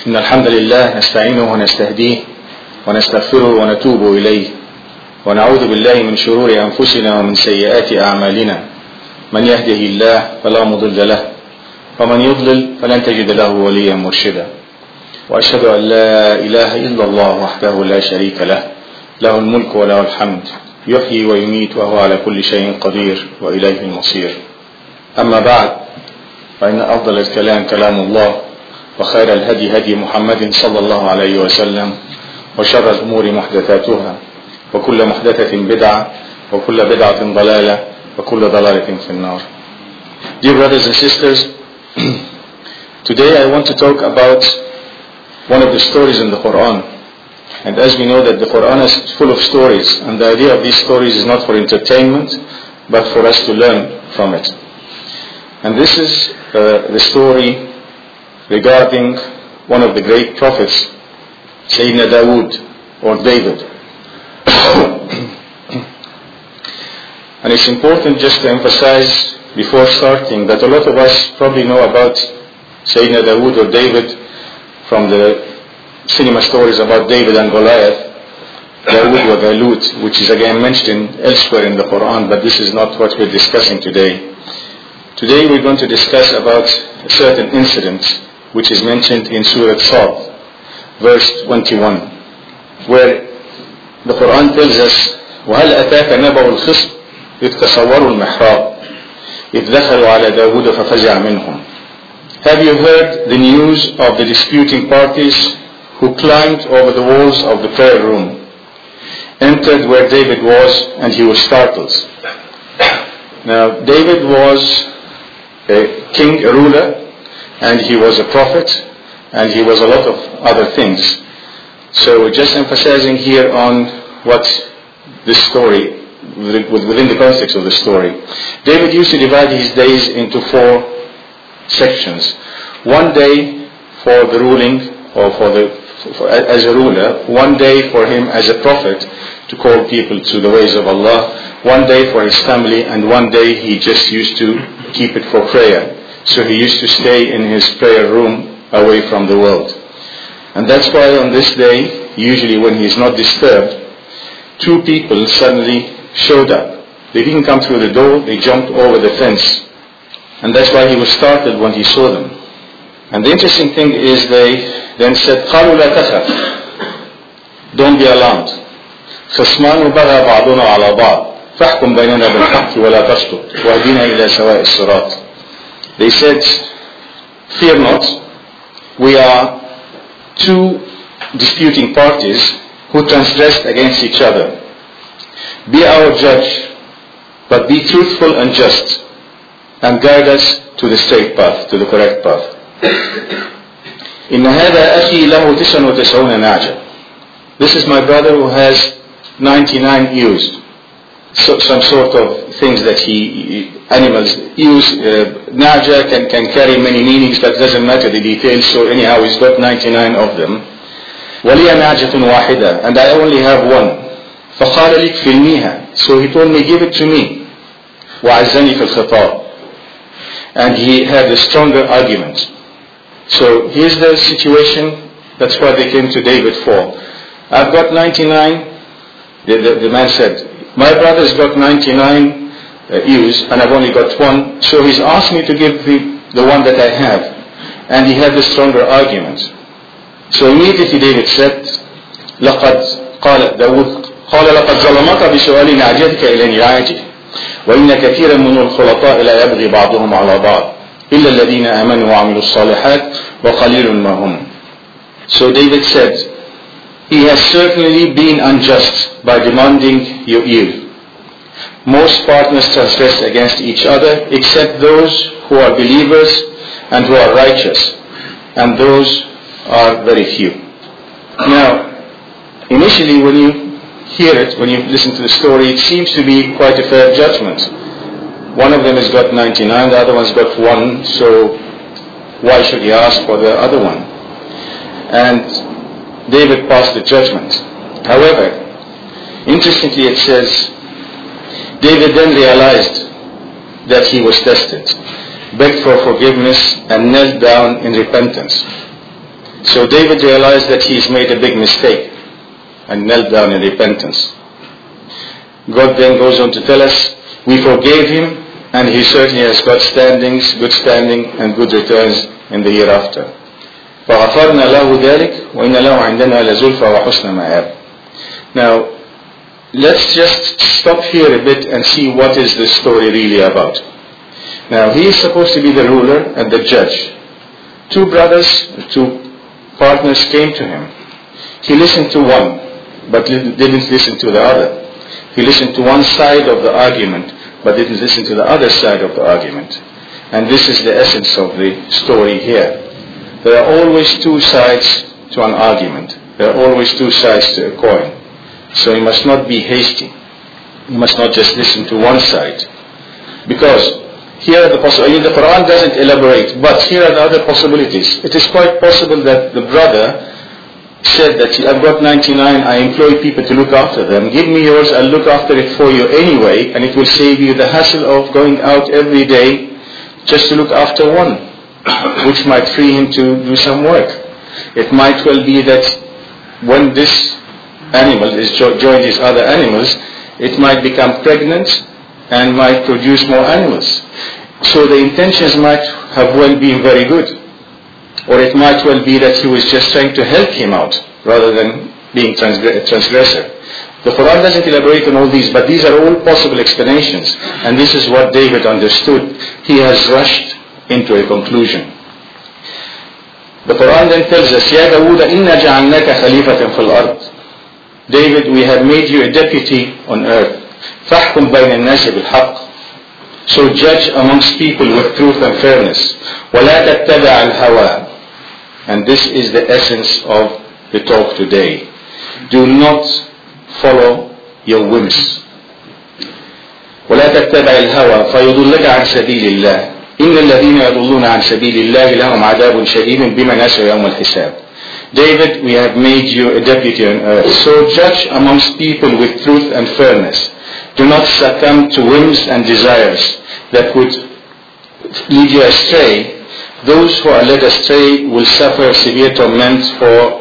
إن الحمد لله نستعينه ونستهديه ونستغفره ونتوب إليه ونعوذ بالله من شرور أنفسنا ومن سيئات أعمالنا. من يهده الله فلا مضل له ومن يضلل فلن تجد له وليا مرشدا. وأشهد أن لا إله إلا الله وحده لا شريك له، له الملك وله الحمد، يحيي ويميت وهو على كل شيء قدير وإليه المصير. أما بعد، فإن أفضل الكلام كلام الله، وخير الهدي هدي محمد صلى الله عليه وسلم، وشر الأمور محدثاتها، وكل محدثة بدعة، وكل بدعة ضلالة، وكل ضلالة في النار. Dear brothers and sisters, today I want to talk about one of the stories in the Quran. And as we know that the Quran is full of stories, and the idea of these stories is not for entertainment, but for us to learn from it. And this is the story regarding one of the great prophets, Sayyidina Dawood or David. And it's important just to emphasize before starting that a lot of us probably know about Sayyidina Dawood or David from the cinema stories about David and Goliath, Dawood wa Jalut, which is again mentioned elsewhere in the Quran, but this is not what we're discussing today. Today we're going to discuss about a certain incident which is mentioned in Surah Sad, verse 21, where the Quran tells us, وَهَلْ أَتَاكَ نَبَوُ الْخِصْمِ إِذْ تَصَوَّرُوا الْمِحْرَابِ إِذْ دَخَلُوا عَلَى دَاوُودَ فَفَزِعَ مِنْهُمْ. Have you heard the news of the disputing parties who climbed over the walls of the prayer room, entered where David was, and he was startled? Now, David was a king, a ruler, and he was a prophet, and he was a lot of other things. So we're just emphasizing here on what this story, within the context of the story. David used to divide his days into 4 sections. One day for the ruling, or as a ruler, one day for him as a prophet to call people to the ways of Allah, one day for his family, and one day he just used to keep it for prayer. So he used to stay in his prayer room away from the world. And that's why on this day, usually when he is not disturbed, 2 people suddenly showed up. They didn't come through the door, they jumped over the fence. And that's why he was startled when he saw them. And the interesting thing is they then said, قَالُوا لَا تَخَفْ, don't be alarmed. خِصْمَانُ بَغَى بَعْضُنَا عَلَى بَعْضٍ فَاحْكُمْ بَيْنَنَا بِالْحَقِّ وَلَا تَشْطُطْ وَاهْدِنَا إِلَى سَوَاءِ الصِّرَاطِ. They said, fear not, we are 2 disputing parties who transgressed against each other. Be our judge, but be truthful and just, and guide us to the straight path, to the correct path. إِنَّ هَذَا أَخِي لَهُ 99 نَعْجَةً. This is my brother who has 99 ewes. So, some sort of things that animals use. Naja can carry many meanings, that doesn't matter the details, so anyhow he's got 99 of them. وَلِيَ نَعْجَةٌ وَاحِدَةٌ, and I only have one. فَقَالَ لِي كْفِلْنِيهَا, so he told me, give it to me. وَعَزَّنِي فِي الْخِطَابِ, and he had a stronger argument. So here's the situation, that's what they came to David for. I've got 99, the man said, my brother's got 99 ewes and I've only got 1, so he's asked me to give the one that I have, and he had the stronger argument. So immediately David said, قال داود قال لقد ظلمك بسؤال نعجتك إلى نعاجه وإن كثيرا من الخلطاء لا يبغي بعضهم على بعض إلا الذين آمنوا وعملوا الصالحات وقليل ما هم. So David said, he has certainly been unjust by demanding your ewe. Most partners transgress against each other except those who are believers and who are righteous, and those are very few. Now, initially when you hear it, when you listen to the story, it seems to be quite a fair judgment. One of them has got 99, the other one's got 1, so why should he ask for the other one? And David passed the judgment. However, interestingly it says, David then realized that he was tested, begged for forgiveness, and knelt down in repentance. So David realized that he's made a big mistake and knelt down in repentance. God then goes on to tell us, we forgave him and he certainly has got good standing and good returns in the hereafter. فغفرنا له ذلك وإن له عندنا لزلفى وحسن مآب. Now, let's just stop here a bit and see what is the story really about. Now, he is supposed to be the ruler and the judge. Two partners came to him. He listened to one, but didn't listen to the other. He listened to one side of the argument, but didn't listen to the other side of the argument. And this is the essence of the story here. There are always two sides to an argument. There are always two sides to a coin. So you must not be hasty. You must not just listen to one side. Because here the Quran doesn't elaborate, but here are the other possibilities. It is quite possible that the brother said that I've got 99, I employ people to look after them. Give me yours, I'll look after it for you anyway, and it will save you the hassle of going out every day just to look after one, which might free him to do some work. It might well be that when this animal is joined his other animals, it might become pregnant and might produce more animals. So the intentions might have well been very good. Or it might well be that he was just trying to help him out rather than being a transgressor. The Quran doesn't elaborate on all these, but these are all possible explanations. And this is what David understood. He has rushed into a conclusion. The Quran then tells us, يَا دَاوُودَ إِنَّا جَعَلْنَاكَ خَلِيفَةً فِي الْأَرْضِ. David, we have made you a deputy on earth. فَاحْكُمْ بَيْنَ النَّاسِ بِالْحَقِّ. So judge amongst people with truth and fairness. وَلَا تَتَّبَعَ الْهَوَى. And this is the essence of the talk today. Do not follow your whims. وَلَا تَتَّبَعِ الْهَوَى فَيُضُلَّكَ عَنْ سَبِيلِ اللَّهِ إِنَّ الَّذِينَ يَضُلُّونَ عَنْ سَبِيلِ اللَّهِ لَهُمْ عَذَابٌ شَدِيدٌ بِمَا نَسُوا يَوْمَ الْحِسَابِ. David, we have made you a deputy on earth. So judge amongst people with truth and fairness. Do not succumb to whims and desires that would lead you astray. Those who are led astray will suffer severe torment for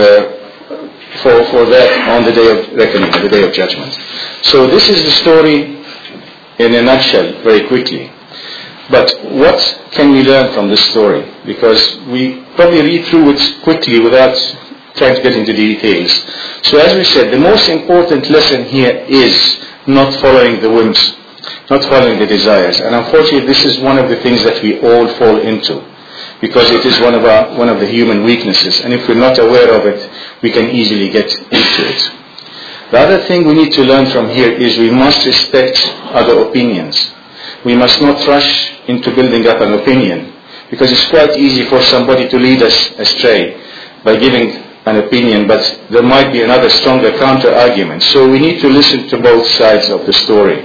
that on the day of reckoning, the day of judgment. So this is the story in a nutshell, very quickly. But what can we learn from this story? Because we probably read through it quickly without trying to get into details. So as we said, the most important lesson here is not following the whims, not following the desires. And unfortunately, this is one of the things that we all fall into, because it is one of the human weaknesses. And if we're not aware of it, we can easily get into it. The other thing we need to learn from here is we must respect other opinions. We must not rush into building up an opinion, because it's quite easy for somebody to lead us astray by giving an opinion, but there might be another stronger counter-argument. So we need to listen to both sides of the story.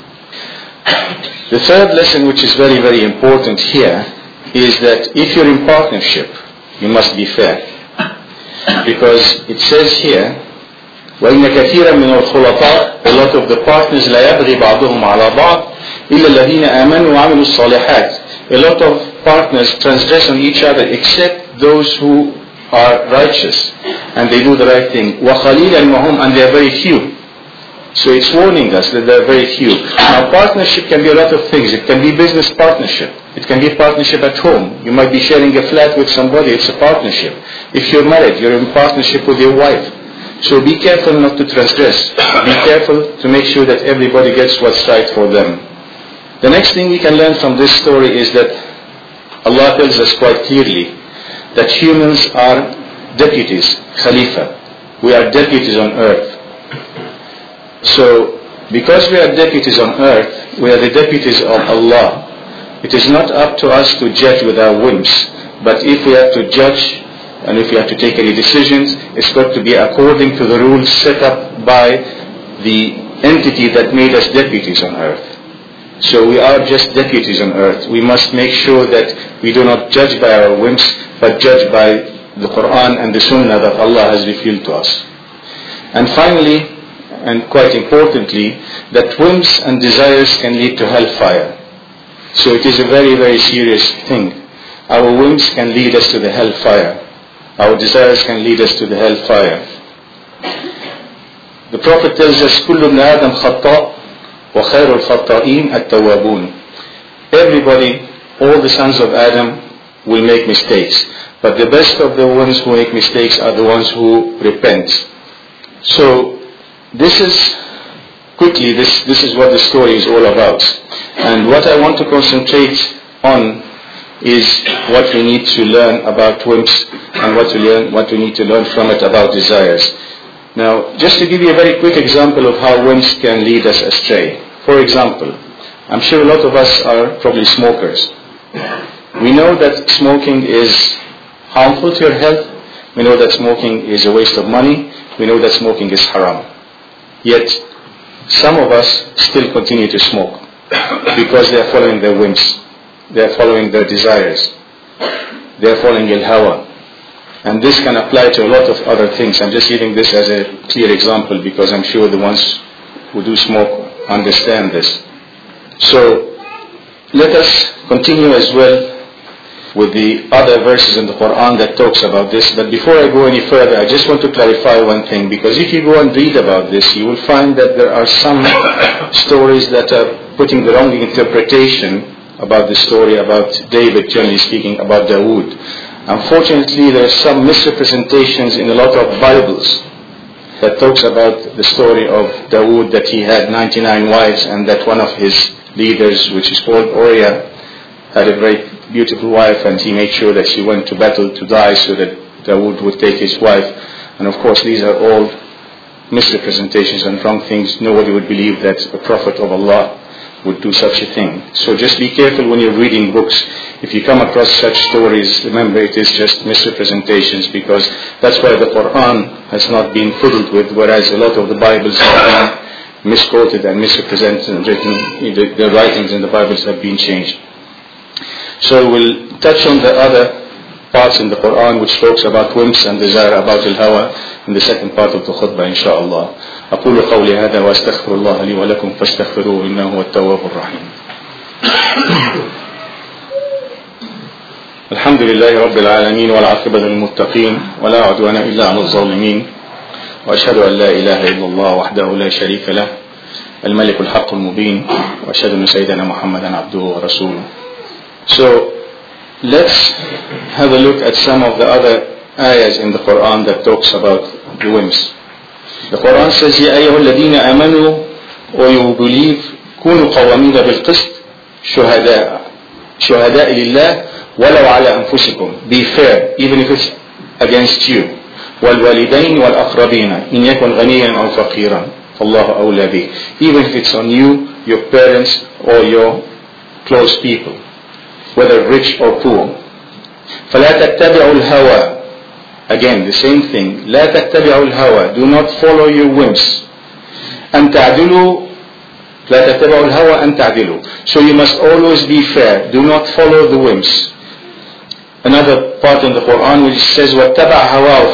The third lesson, which is very, very important here, is that if you're in partnership, you must be fair. Because it says here, وَإِنَّ كَثِيرًا مِنَ الْخُلَطَاءِ, a lot of the partners لَا يَبْغِي بَعْضُهُمْ عَلَى بَعْضٍ إِلَّا الَّذِينَ آمَنُوا وَعَمِلُوا الصَّالِحَاتِ. A lot of partners transgress on each other except those who are righteous and they do the right thing. وَخَلِيلًا مَهُمْ, and they are very few. So it's warning us that there are very few. Now, partnership can be a lot of things. It can be business partnership. It can be a partnership at home. You might be sharing a flat with somebody. It's a partnership. If you're married, you're in partnership with your wife. So be careful not to transgress. Be careful to make sure that everybody gets what's right for them. The next thing we can learn from this story is that Allah tells us quite clearly that humans are deputies, Khalifa. We are deputies on earth. So, because we are deputies on earth, we are the deputies of Allah. It is not up to us to judge with our whims, but if we have to judge and if we have to take any decisions, it's got to be according to the rules set up by the entity that made us deputies on earth. So we are just deputies on earth. We must make sure that we do not judge by our whims, but judge by the Quran and the Sunnah that Allah has revealed to us. And finally, and quite importantly, that whims and desires can lead to hellfire. So it is a very, very serious thing. Our whims can lead us to the hellfire. Our desires can lead us to the hellfire. The Prophet tells us, كل ابن آدم خطاء وخير الخطائين التوابون. Everybody, all the sons of Adam will make mistakes. But the best of the ones who make mistakes are the ones who repent. So, this is what the story is all about. And what I want to concentrate on is what we need to learn about wimps and what we need to learn from it about desires. Now, just to give you a very quick example of how wimps can lead us astray. For example, I'm sure a lot of us are probably smokers. We know that smoking is harmful to your health. We know that smoking is a waste of money. We know that smoking is haram. Yet, some of us still continue to smoke because they are following their whims. They are following their desires. They are following al-hawa. And this can apply to a lot of other things. I'm just giving this as a clear example because I'm sure the ones who do smoke understand this. So, let us continue as well with the other verses in the Quran that talks about this. But before I go any further, I just want to clarify one thing, because if you go and read about this, you will find that there are some stories that are putting the wrong interpretation about the story about David, generally speaking, about Dawood. Unfortunately, there are some misrepresentations in a lot of Bibles that talks about the story of Dawood, that he had 99 wives and that one of his leaders, which is called Uriah, had a very beautiful wife, and he made sure that she went to battle to die so that Dawood would take his wife. And of course, these are all misrepresentations and wrong things. Nobody would believe that a prophet of Allah would do such a thing. So just be careful when you're reading books. If you come across such stories, remember it is just misrepresentations, because that's why the Quran has not been fiddled with, whereas a lot of the Bibles have been misquoted and misrepresented and written. The writings in the Bibles have been changed. So we'll touch on the other parts in the Quran which talks about whims and desire, about al-hawa, in the second part of the khutbah, inshallah. أقول قولي هذا وأستغفر الله لي ولكم فاستغفروه إنه هو التواب الرحيم. الحمد لله رب العالمين والعاقبة للمتقين ولا عدوان إلا على الظالمين وأشهد أن لا إله إلا الله وحده لا شريك له الملك الحق المبين وأشهد أن سيدنا محمدا عبده ورسوله. So let's have a look at some of the other ayahs in the Quran that talks about the whims. The Quran says, يا أيها الذين آمنوا, or you believe, كونوا قوامين بالقسط شهداء لله ولو على أنفسكم. Be fair, even if it's against you. والوالدين والأقربين إن يكن غنيا أو فقيرا فالله أولى به. Even if it's on you, your parents, or your close people, whether rich or poor. فلا تتبعوا الهوى. Again, the same thing. لا تتبعوا الهوى. Do not follow your whims. أن تعدلوا. لا تتبعوا الهوى أن تعدلوا. So you must always be fair. Do not follow the whims. Another part in the Quran which says واتبع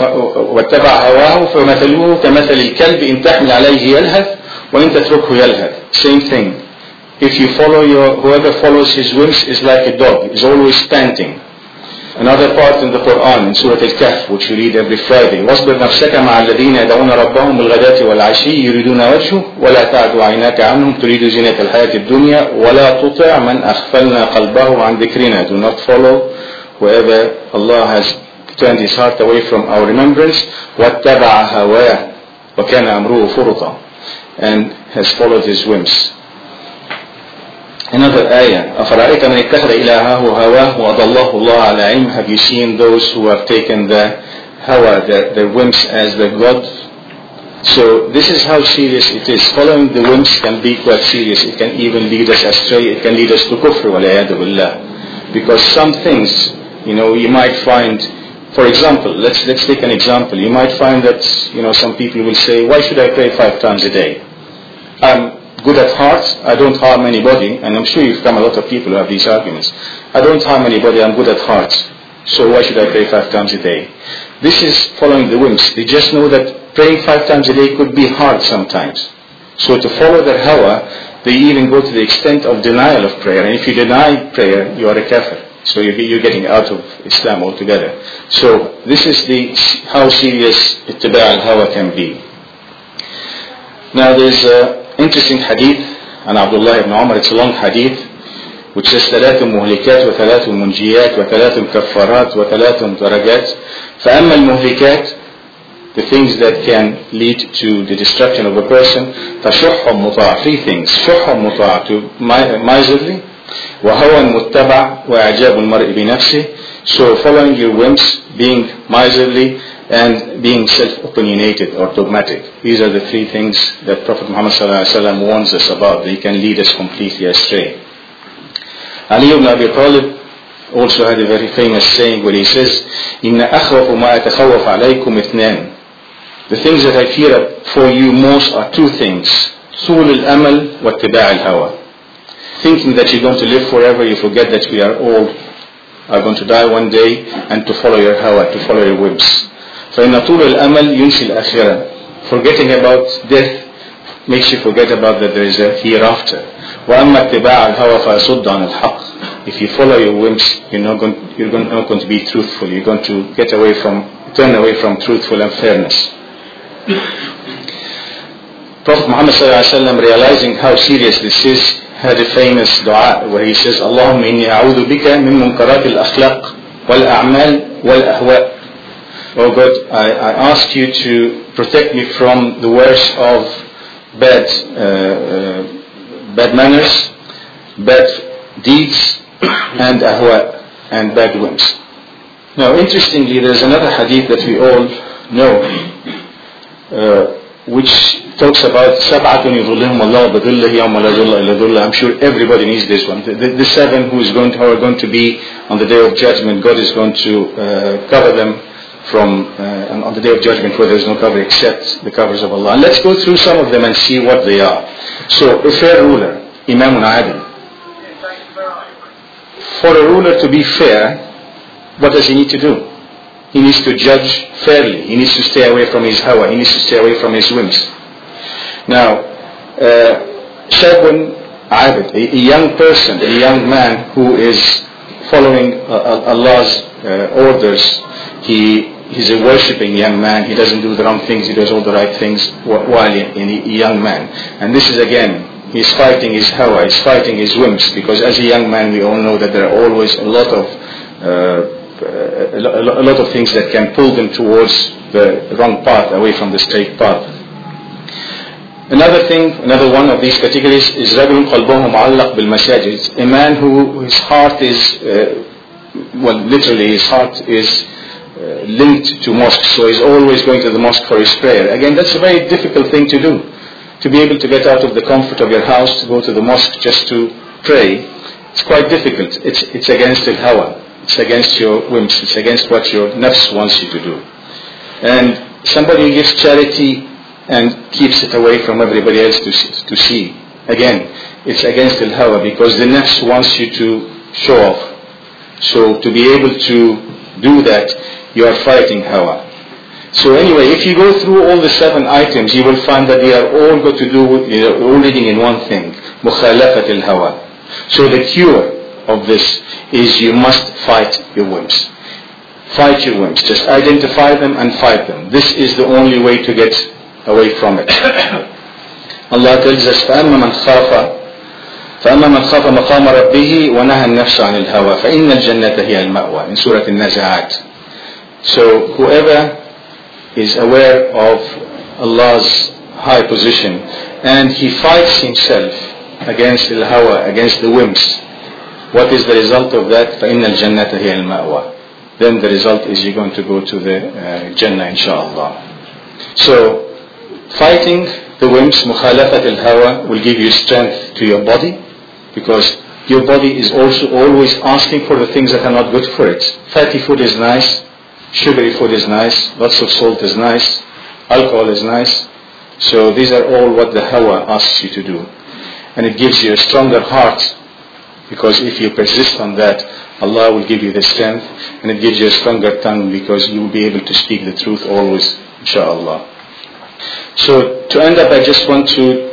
هواه فمثله كمثل الكلب إن تحمل عليه يلهث وإن تتركه يلهث. Same thing. If you follow whoever follows his whims is like a dog. Is always panting. Another part in the Quran in Surah Al-Kahf, which we read every Friday. واصبر نفسك مع الذين يدعون ربهم بالغداة والعشي يريدون وجهه ولا تعد عيناك عنهم تريد زينة الحياة الدنيا ولا تطع من أغفلنا قلبه عن ذكرنا. Do not follow whoever Allah has turned his heart away from our remembrance. واتبع هواه وكان أمره فرطا, and has followed his whims. Another ayah, أفرأيت من اتخذ إلهه هواه وأضله الله على علم. Have you seen those who have taken the hawa, their whims, as their God? So this is how serious it is. Following the whims can be quite serious. It can even lead us astray. It can lead us to kufr, waliyadu billah. Because some things, you might find, for example, let's take an example. You might find that, some people will say, why should I pray 5 times a day? I'm good at heart, I don't harm anybody, and I'm sure you've come a lot of people who have these arguments. I don't harm anybody, I'm good at heart, so why should I pray 5 times a day? This is following the whims. They just know that praying 5 times a day could be hard sometimes. So to follow their hawa, they even go to the extent of denial of prayer. And if you deny prayer, you are a kafir. So you're getting out of Islam altogether. So this is how serious ittiba' al-hawa can be. Now there's an interesting hadith on Abdullah ibn Umar. It's a long hadith which says ثلاث مهلكات وثلاث منجيات وثلاث كفارات وثلاث درجات. فأما المهلكات, the things that can lead to the destruction of a person, فشح مطاع, 3 things. شح مطاع, to miserly, وهوى متبع وإعجاب المرء بنفسه, so following your whims, being miserly, and being self-opinionated or dogmatic. These are the 3 things that Prophet Muhammad ﷺ warns us about. They can lead us completely astray. Ali ibn Abi Talib also had a very famous saying where he says, إِنَّ أَخْوَفُ مَا أَتَخَوَّفَ عَلَيْكُمْ اثْنَانِ. The things that I fear for you most are 2 things. طول الأمل واتباع الهوى. Thinking that you're going to live forever, you forget that we are all going to die one day, and to follow your hawa, to follow your whims. فإن طول الأمل ينسي الآخرة. Forgetting about death makes you forget about that there is a hereafter. وأما اتباع الهوى فيصد عن الحق. If you follow your whims, you're not going to be truthful. You're going to turn away from truthful and fairness. Prophet Muhammad ﷺ, realizing how serious this is, had a famous dua where he says, اللهم إني أعوذ بك من منكرات الأخلاق والأعمال والأهواء. Oh God, I ask you to protect me from the worst of bad manners, bad deeds, and ahwa, and bad whims. Now, interestingly, there's another hadith that we all know, which talks about سَبْعَةٌ يُظِلُّهُمُ اللَّهُ بِظِلِّهِ يَوْمَ لَا ظِلَّ إِلَّا ظِلُّهُ. I'm sure everybody needs this one. The 7 who are going to be on the day of judgment, God is going to cover them from on the day of judgment, where there is no cover except the covers of Allah. And let's go through some of them and see what they are. So, a fair ruler, Imamun Adil. For a ruler to be fair, what does he need to do? He needs to judge fairly. He needs to stay away from his hawa. He needs to stay away from his whims. Now, Shabun Abid, a young person, a young man who is following Allah's orders, he's a worshipping young man. He doesn't do the wrong things. He does all the right things while a young man. And this is again, he's fighting his hawa, he's fighting his whims, because as a young man we all know that there are always a lot of things that can pull them towards the wrong path, away from the straight path. Another one of these categories is رجل قلبه معلق بالمساجد, a man who his heart is, literally his heart is linked to mosques, so he's always going to the mosque for his prayer. Again, that's a very difficult thing to do. To be able to get out of the comfort of your house to go to the mosque just to pray, it's quite difficult. It's against the hawa. It's against your whims. It's against what your nafs wants you to do. And somebody who gives charity and keeps it away from everybody else to see. Again, it's against the hawa, because the nafs wants you to show off. So to be able to do that, you are fighting hawa. So anyway, if you go through all the 7 items, you will find that they are all got to do with, all leading in one thing, مخالفة الهوى. So the cure of this is you must fight your whims. Fight your whims. Just identify them and fight them. This is the only way to get away from it. Allah tells us, فأما من خاف مقام ربه ونهى النفس عن الهوى فإن الجنة هي المأوى, in Surah Al-Nazi'at. So whoever is aware of Allah's high position and he fights himself against al-hawa, against the whims, what is the result of that? فإن الجنة هي المأوى. Then the result is you're going to go to the Jannah, inshallah. So fighting the whims, mukhalafat al-hawa, will give you strength to your body, because your body is also always asking for the things that are not good for it. Fatty food is nice, sugary food is nice, lots of salt is nice, alcohol is nice. So these are all what the hawa asks you to do. And it gives you a stronger heart, because if you persist on that, Allah will give you the strength, and it gives you a stronger tongue, because you will be able to speak the truth always, inshallah. So to end up, I just want to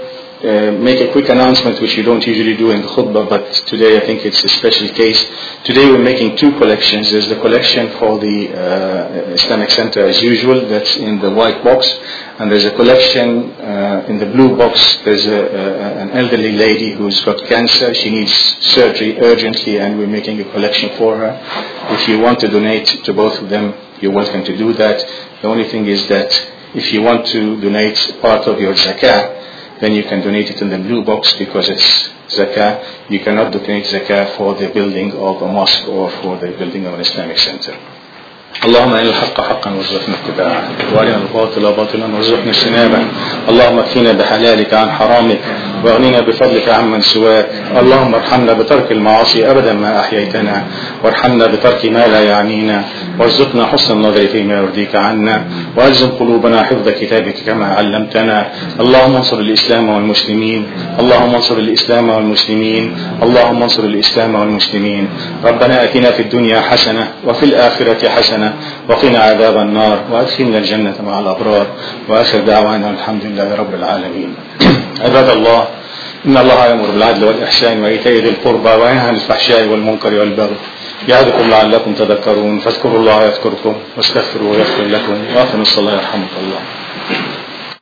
make a quick announcement which you don't usually do in the khutbah, but today I think it's a special case. Today we're making two collections. There's the collection for the Islamic Center as usual, that's in the white box, and there's a collection in the blue box. There's an elderly lady who's got cancer. She needs surgery urgently, and we're making a collection for her. If you want to donate to both of them, you're welcome to do that. The only thing is that if you want to donate part of your zakah, then you can donate it in the blue box because it's zakah. You cannot donate zakah for the building of a mosque or for the building of an Islamic center. اللهم أرنا الحق حقا وارزقنا اتباعه وأرنا الباطل باطلا وارزقنا اجتنابه. اللهم اكفنا بحلالك عن حرامك واغننا بفضلك عمن سواك. اللهم ارحمنا بترك المعاصي أبدا ما أحييتنا، وارحمنا بترك ما لا يعنينا، وارزقنا حسن النظر فيما يرضيك عنا، وألزم قلوبنا حفظ كتابك كما علمتنا. اللهم انصر الإسلام والمسلمين، اللهم انصر الإسلام والمسلمين، اللهم انصر الإسلام والمسلمين. ربنا آتنا في الدنيا حسنة وفي الآخرة حسنة وقنا عذاب النار وأدخلنا الجنة مع الأبرار. وآخر دعوانا الحمد لله رب العالمين. عباد الله، إن الله يأمر بالعدل والإحسان وإيتاء ذي القربى وينهى عن الفحشاء والمنكر والبغي يعظكم لعلكم تذكرون. فاذكروا الله يذكركم واستغفروه يغفر لكم وأقيموا الصلاة يرحمكم الله.